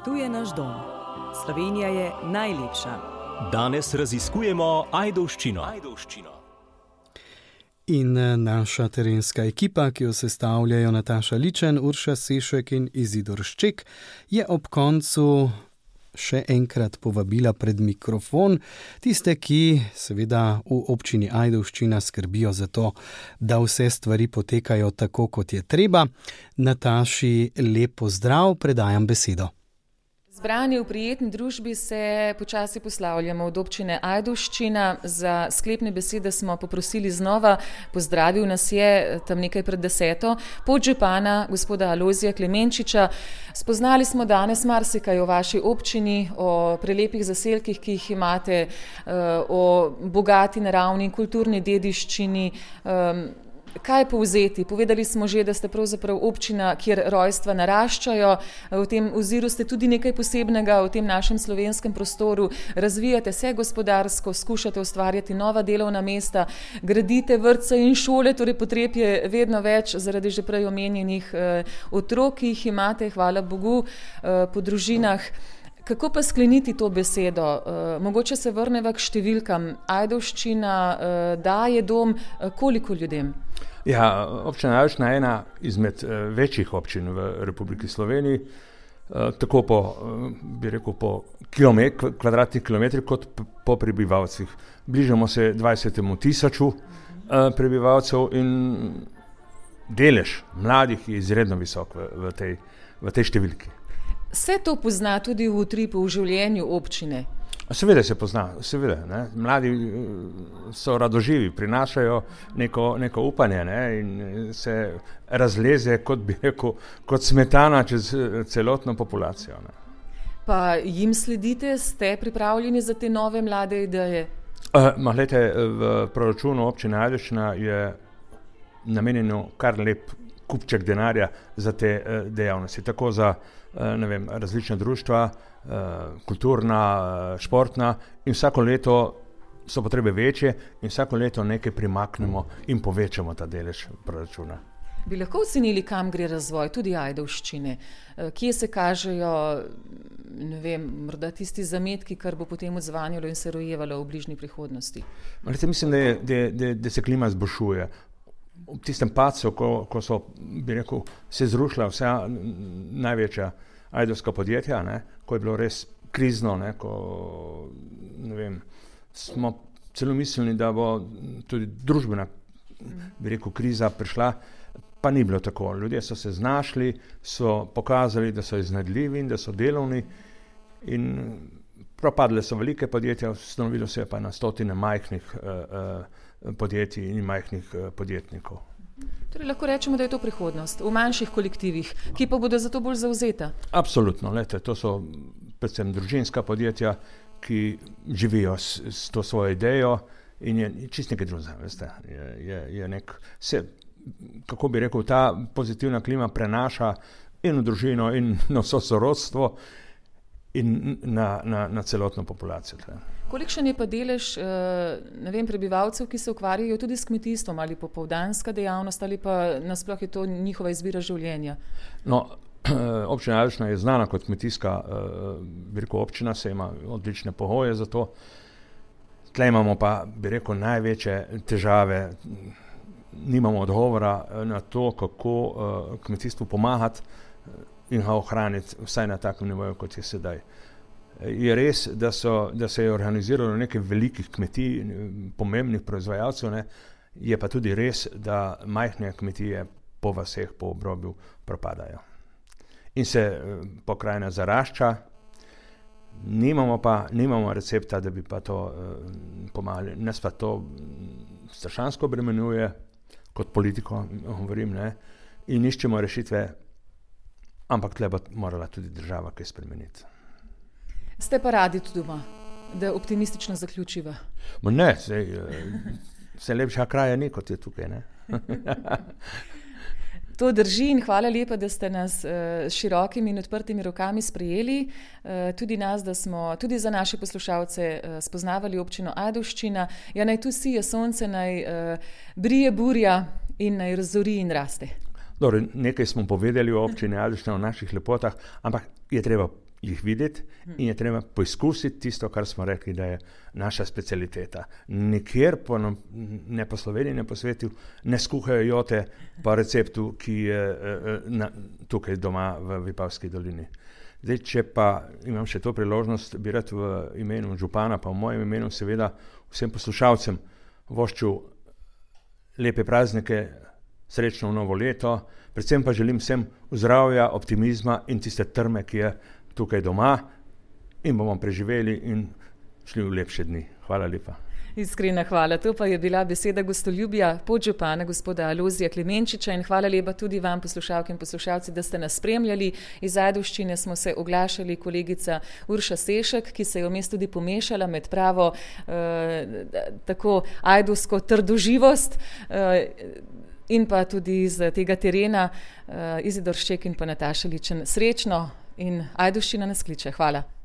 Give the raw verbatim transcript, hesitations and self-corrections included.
Tu je naš dom. Slovenija je najlepša. Danes raziskujemo ajdovščino. ajdovščino. In naša terenska ekipa, ki jo sestavljajo Nataša Ličen, Urša Sešek in Izidor Šček, je ob koncu še enkrat povabila pred mikrofon tiste, ki seveda v občini Ajdovščina skrbijo za to, da vse stvari potekajo tako, kot je treba. Nataši, lep pozdrav, predajam besedo. Zbrani v prijetni družbi se počasi poslavljamo od občine Ajdovščina. Za sklepne besede smo poprosili znova, pozdravil nas je tam nekaj pred deseto, podžupana gospoda Alojzija Klemenčiča. Spoznali smo danes marsikaj o vaši občini, o prelepih zaselkih, ki jih imate, o bogati naravni in kulturni dediščini. Kaj povzeti? Povedali smo že, da ste pravzaprav občina, kjer rojstva naraščajo. V tem oziru ste tudi nekaj posebnega v tem našem slovenskem prostoru. Razvijate se gospodarsko, skušate ustvarjati nova delovna mesta, gradite vrtce in šole, torej potreb je vedno več zaradi že prej omenjenih otrok, ki jih imate, hvala Bogu, po družinah. Kako pa skleniti to besedo? Mogoče se vrneva k številkam. Ajdovščina daje dom koliko ljudem? Ja, občina Ajdovščina je ena izmed večjih občin v Republiki Sloveniji, tako po, bi rekel, po kilomet, kvadratnih kilometrih kot po prebivalcih. Bližamo se dvajsetemu tisoču prebivalcev in delež mladih je izredno visok v, v, tej, v tej številki. Se to pozna tudi v utripu v življenju občine? Seveda se pozna, seveda. Ne? Mladi so radoživi, prinašajo neko, neko upanje, ne? In se razleze, kot bi rekel, kot smetana čez celotno populacijo. Ne? Pa jim sledite, ste pripravljeni za te nove mlade ideje? Uh, Glejte, v proračunu občine Ajdovščina je namenjeno kar lep kupček denarja za te uh, dejavnosti, tako za ne vem, različna društva, kulturna, športna, in vsako leto so potrebe večje in vsako leto nekaj primaknemo in povečamo ta delež proračuna. Bi lahko ocenili, kam gre razvoj tudi Ajdovščine? Kje se kažejo, ne vem, morda tisti zametki, kar bo potem odzvanjalo in se rojevalo v bližnji prihodnosti? Malite, mislim, da, je, da, da, da se klima izboljšuje. V tistem padcu, ko, ko so, bi rekel, se zrušila vsa največja ajdovska podjetja, ne, ko je bilo res krizno, ne, ko, ne vem, smo celo mislili, da bo tudi družbena, bi rekel, kriza prišla, pa ni bilo tako. Ljudje so se znašli, so pokazali, da so iznajdljivi in da so delovni in propadle so velike podjetja, ustanovilo se je pa na stotine majhnih uh, uh, podjetij in majhnih uh, podjetnikov. Torej lahko rečemo, da je to prihodnost v manjših kolektivih, ki pa bodo za to bolj zavzeta? Absolutno, lete, to so predvsem družinska podjetja, ki živijo s, s to svojo idejo in je čist nekaj drugega, veste, je, je, je nek, se, kako bi rekel, ta pozitivna klima prenaša in v družino in na vso sorodstvo in na, na, na celotno populacijo. Tle. Kolikšen je pa delež ne vem, prebivalcev, ki se ukvarjajo tudi s kmetijstvom, ali popoldanska dejavnost, ali pa nasploh je to njihova izbira življenja? No, občina Ajdovščina je znana kot kmetijska bi rekel, občina, se ima odlične pogoje za to. Tle imamo pa, bi rekel, največje težave, nimamo odgovora na to, kako kmetijstvu pomagati in ga ohraniti vsaj na takem nivoju, kot je sedaj. Je res, da, so, da se je organiziralo nekaj velikih kmetij, pomembnih proizvajalcev, ne? Je pa tudi res, da majhne kmetije po vaseh, po obrobju propadajo. In se pokrajina zarašča, nimamo pa nimamo recepta, da bi pa to uh, pomagali. Nas pa to strašansko obremenjuje, kot politiko govorim, ne? In iščemo rešitve, ampak tle bo morala tudi država kaj spremeniti. Ste pa radi tudi doma, da optimistično zaključiva? Ma ne, sej, se lepša kraja ni, kot je tukaj, ne? To drži in hvala lepa, da ste nas s širokimi in odprtimi rokami sprejeli. Tudi nas, da smo tudi za naše poslušalce spoznavali občino Ajdovščina. Ja, naj tu sije sonce, naj brije burja in naj razori in raste. Dobro, nekaj smo povedali o občini Ajdovščina, o naših lepotah, ampak je treba jih videti in je treba poizkusiti tisto, kar smo rekli, da je naša specialiteta. Nikjer po, ne po Sloveniji, ne po svetu ne skuhajo jote po receptu, ki je na, tukaj doma v Vipavski dolini. Zdaj, če pa imam še to priložnost, bi rad v imenu župana, pa v mojem imenu seveda vsem poslušalcem voščil lepe praznike, srečno novo leto, predvsem pa želim vsem zdravja, optimizma in tiste trme, ki je tukaj doma in bomo preživeli in šli v lepše dni. Hvala lepa. Iskrena hvala. To pa je bila beseda gostoljubja podžupana gospoda Alojzija Klemenčiča in hvala lepa tudi vam, poslušalke in poslušalci, da ste nas spremljali. Iz Ajdovščine smo se oglašali kolegica Urša Sešek, ki se je vmes tudi pomešala med pravo eh, tako ajdovsko trdoživost eh, in pa tudi iz tega terena eh, Izidor Šček in pa Nataša Ličen. Srečno in Ajdovščina nas kliče. Hvala.